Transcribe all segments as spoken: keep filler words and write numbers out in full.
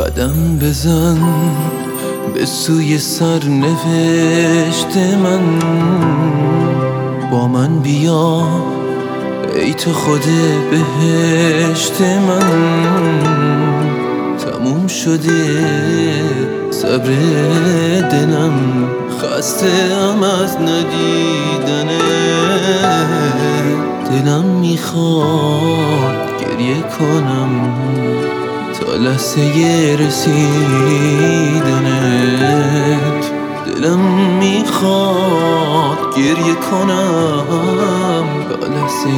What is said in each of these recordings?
قدم بزن به سوی سرنوشت من، با من بیا ای تو خود بهشت من. تموم شده صبر دلم، خسته ام از ندیدنه. دلم میخواد گریه کنم تا لحظه رسیدنت. دلم میخواد گریه کنم تا لحظه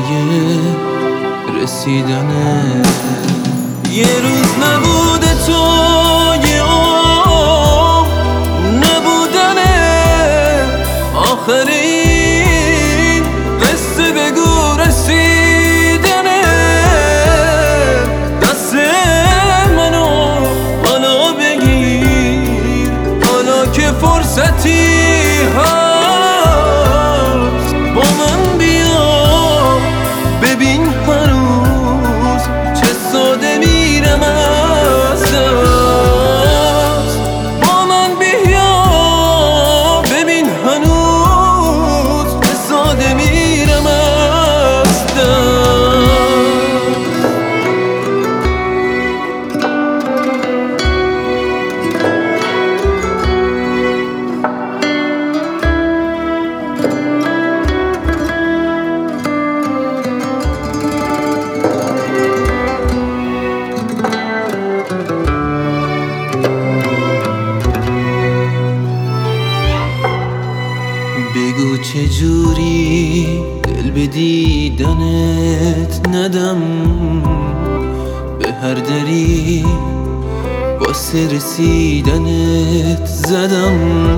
رسیدنت. یه روز نبوده تو، یه عمر نبودنه. آخرین قصه بگو رسیدنه. دست منو حالا بگیر، حالا که فرصتی هست. با من بیا ببین هنوز چه ساده میرم از دست. با من بیا ببین هنوز چه ساده میرم از دست. بگو چجوری دل به دیدنت ندم، به هر دری واسه رسیدنت زدم.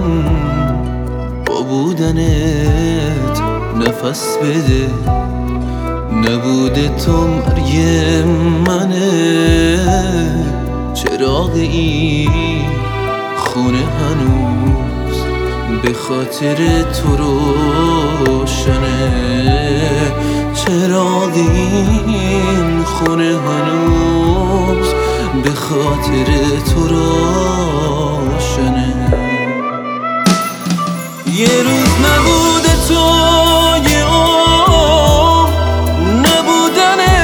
با بودنت نفس بده، نبوده تو مرگ منه. چراغ این خونه هنوز به خاطر تو روشنه. چراغ این خونه هنوز به خاطر تو روشنه. یه روز نبوده تو، یه عمر نبودنه.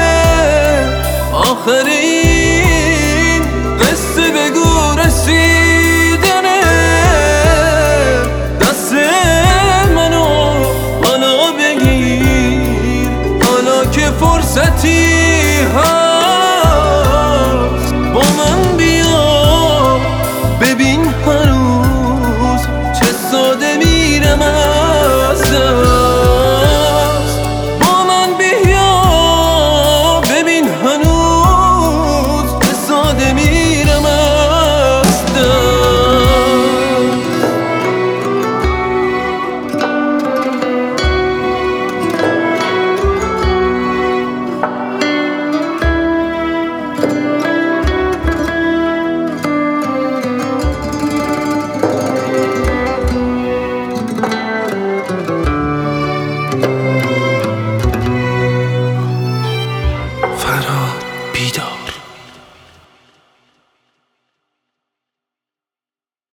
آخرین قصه بگو رسیدنه. دست منو حالا بگیر، حالا که فرصتی هست. با من بیا ببین هنوز چه ساده میرم از دست. با من بیا ببین هنوز چه ساده میرم از دست. فرهاد بیدار.